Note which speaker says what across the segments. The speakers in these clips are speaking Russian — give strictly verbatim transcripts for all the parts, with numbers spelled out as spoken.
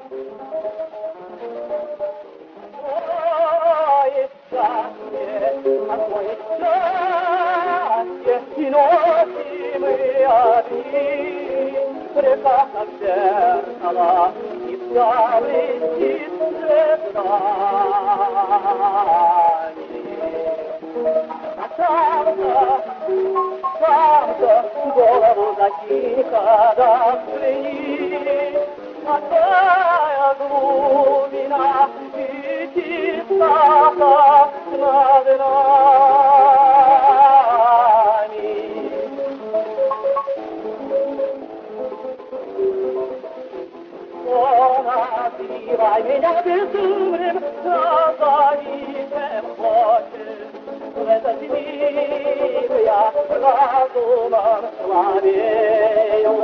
Speaker 1: Твое счастье, а твое счастье, и ночи мы одни. Река как зеркало, и вся блестит пред А там-то, там-то голову закинь, когда взгляни, какая глубина и чистота над нами. Называй меня безумным, назови чем хочешь. В этот миг я разумом слабею.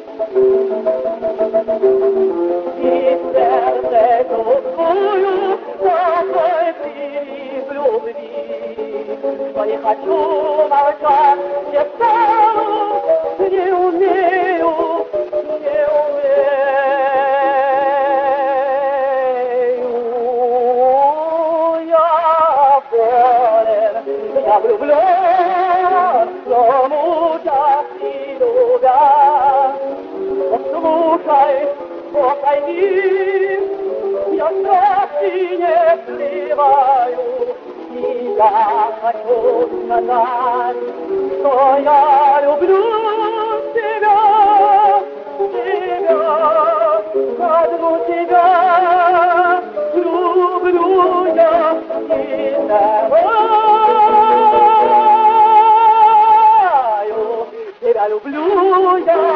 Speaker 1: И сердце чувствую такой прилив любви, что не хочу молчать, не стану, не умею, не умею. Я влюблен, но мучась и любя. Послушай, о, пойми, я страсти не сливаю, и я хочу сказать, что я люблю тебя, тебя, одну тебя, люблю я и тебя. Тебя люблю я.